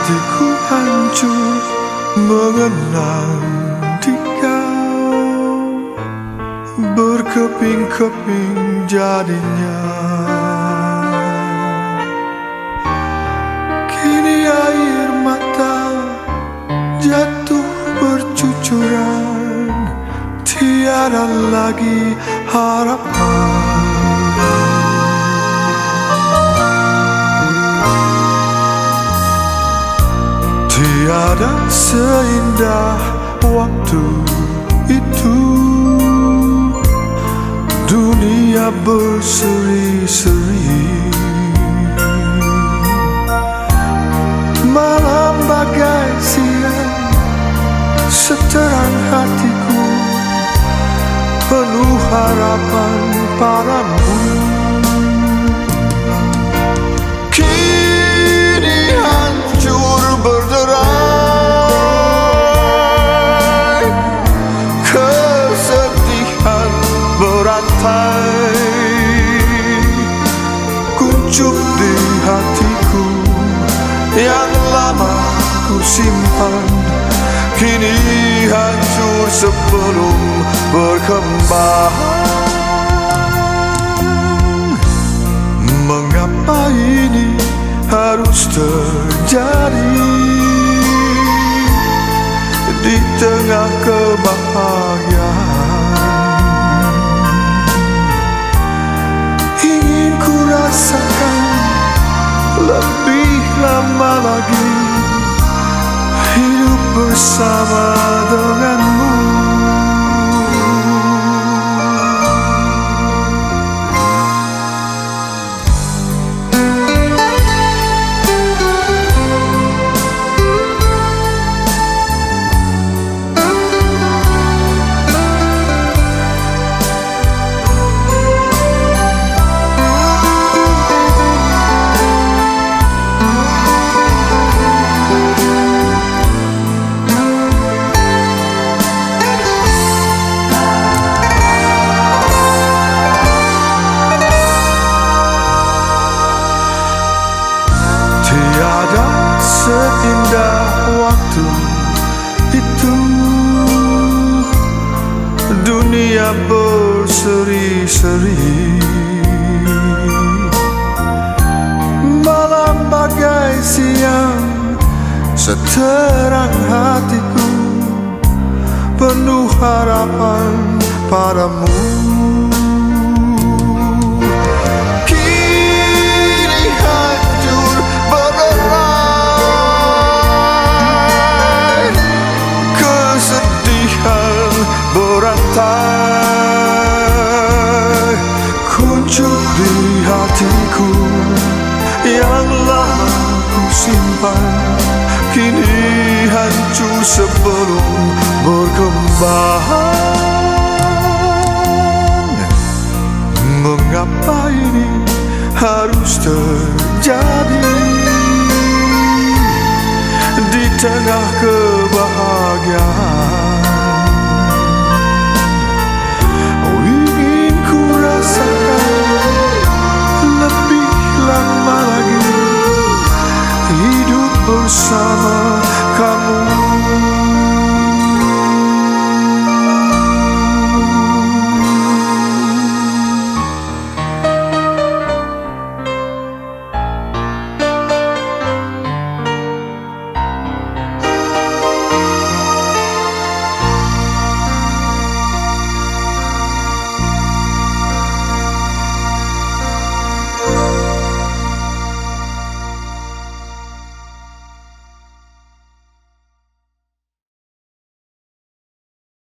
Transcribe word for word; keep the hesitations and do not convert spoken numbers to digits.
hatiku hancur mengenang dikau, berkeping-keping jadinya. Kini air mata jatuh bercucuran, tiada lagi harapan. Tiada seindah waktu itu, dunia berseri-seri, malam bagai siang, seterang hatiku penuh harapan padamu. Kini hancur berderai, kesedihan berantai, kuncup di hatiku yang lama ku simpan, kini hancur sebelum berkembang. Mengapa ini harus terjadi di tengah kebahagiaan? Ingin ku rasakan lebih lama lagi hidup bersama denganmu. Tiada seindah waktu itu, dunia berseri-seri, malam bagai siang, seterang hatiku penuh harapan padamu. Berantai, kuncup di hatiku yang lama ku simpan, kini hancur sebelum berkembang. Mengapa ini harus terjadi di tengah kebahagiaan?